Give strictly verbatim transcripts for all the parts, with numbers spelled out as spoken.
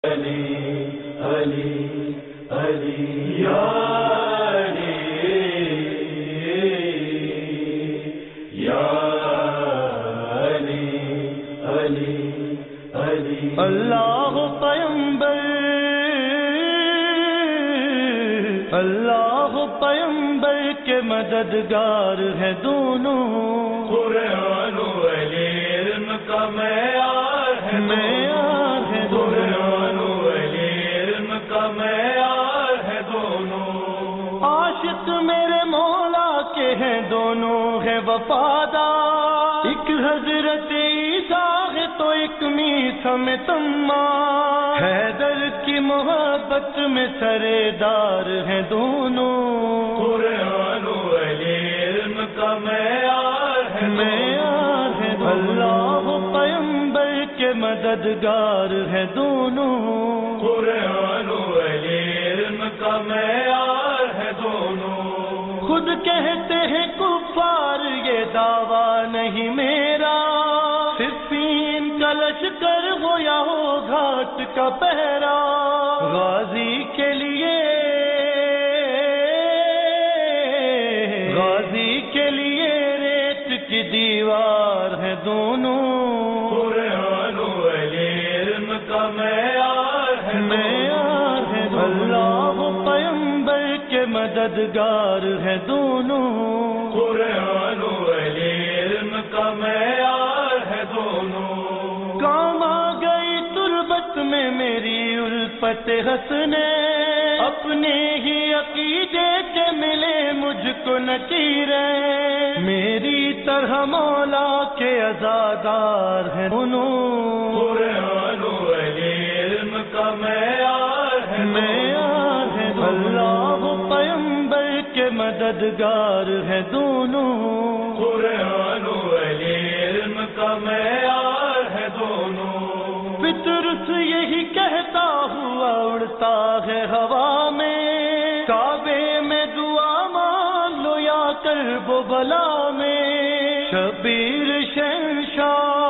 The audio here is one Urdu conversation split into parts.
علی علی علی یا علی یا علی علی علی اللہ پیغمبر اللہ پیغمبر کے مددگار ہیں دونوں، قرآن و علم کا معیار ہے معیار ہے قرآن و علم کا معیار ہے دونوں، عاشق میرے مولا کے ہیں دونوں ہیں وفادار، ایک حضرت عیسیٰ ہے تو ایک میٹھا میں تما، حیدر کی محبت میں سردار ہیں دونوں، قرآن و علم کا معیار ہے معیار ہے اللہ پیغمبر کے مددگار ہیں دونوں، قرآن و علم کا معیار ہے دونوں، خود کہتے ہیں کفار یہ دعویٰ نہیں میرا، صفین کا لشکر ہو یا ہو گھاٹ کا پہرا، غازی کے لیے غازی کے لیے ریت کی دیوار ہے دونوں، قرآن و علم کا معیار ہے معیار ہے اللہ پیغمبر کے مددگار ہیں دونوں، قرآن و علم کا معیار ہے دونوں، کام آ گئی تربت میں میری الفت حسنے، اپنے ہی عقیدے کے ملے مجھ کو نکیرے، میری طرح مولا کے عزادار ہیں دونوں، قرآن و علم کا معیار ہے معیار ہے اللہ پیغمبر کے مددگار ہیں دونوں، قرآن و علم کا معیار ہے دونوں، پترس یہی کہتا ہوا اڑتا ہے ہوا میں، کعبے میں دعا مان لو یا کرب و بلا میں، شبیر شہنشاہ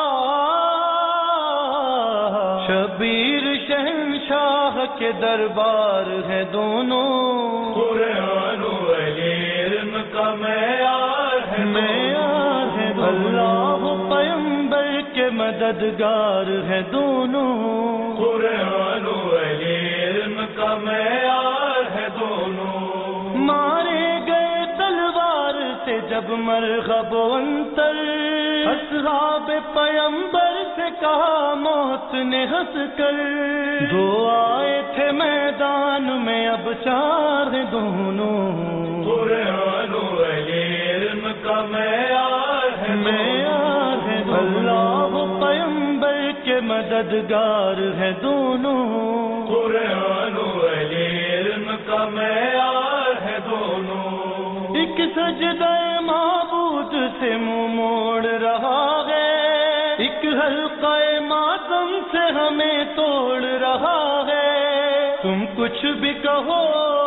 شبیر شہنشاہ کے دربار ہے دونوں، قرآن و علم کا معیار ہے معیار ہے اللہ پیغمبر کے مددگار ہیں دونوں، قرآن و علم کا معیار ہے دونوں، مارے گئے تلوار سے جب مرغب و انتر، اصحاب پیغمبر سے کہا موت نے ہنس کر، دو آئے تھے میدان میں اب چار ہیں دونوں، قرآن و علم کا معیار ہے معیار ہے اللہ پیغمبر کے مددگار ہیں دونوں، قرآن و علم کا معیار ہے دونوں، ایک سجدہ معبود سے منہ موڑ رہا ہے، ایک حلقہ ماتم سے ہمیں توڑ رہا ہے، تم کچھ بھی کہو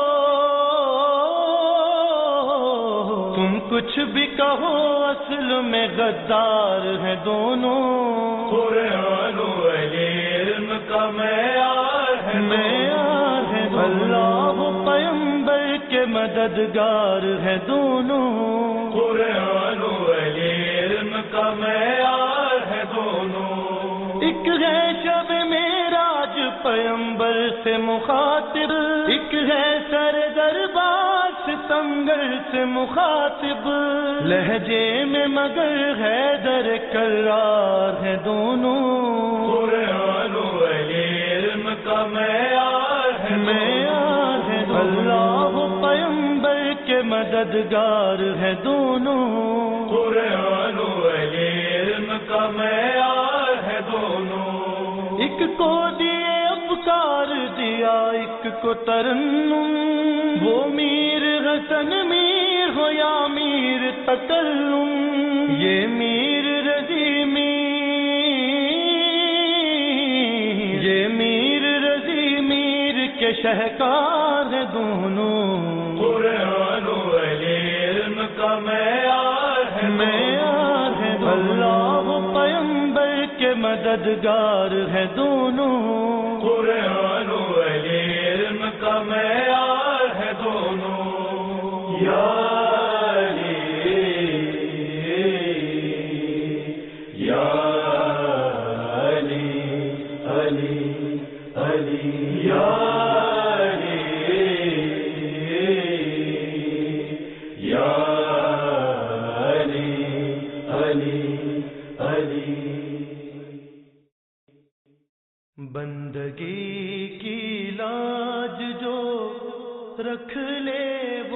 تم کچھ بھی کہو اصل میں غدار ہیں دونوں، قرآن و علم کا معیار ہے معیار ہے اللہ پیغمبر کے مددگار ہیں دونوں، قرآن و علم کا معیار ہے دونوں، ایک ہے شب معراج پیغمبر سے مخاطب، ایک ہے سر دربار ستمگر سے مخاطب، لہجے میں مگر حیدر کرار ہے دونوں، قرآن و علم کا معیار ہے معیار ہے اللہ پیغمبر کے مددگار ہیں دونوں، قرآن و علم کا معیار ہے دونوں، ایک کو دیے افکار دیا ایک کو ترنم، وہ میر حسن میر ہو یا میر تکلم، یہ میر رضی میر یہ میر رضی میر کے شہکار ہیں دونوں، قرآن و علم کا معیار ہے معیار ہے اللہ پیغمبر کے مددگار ہیں دونوں، بندگی کی لاج جو رکھ لے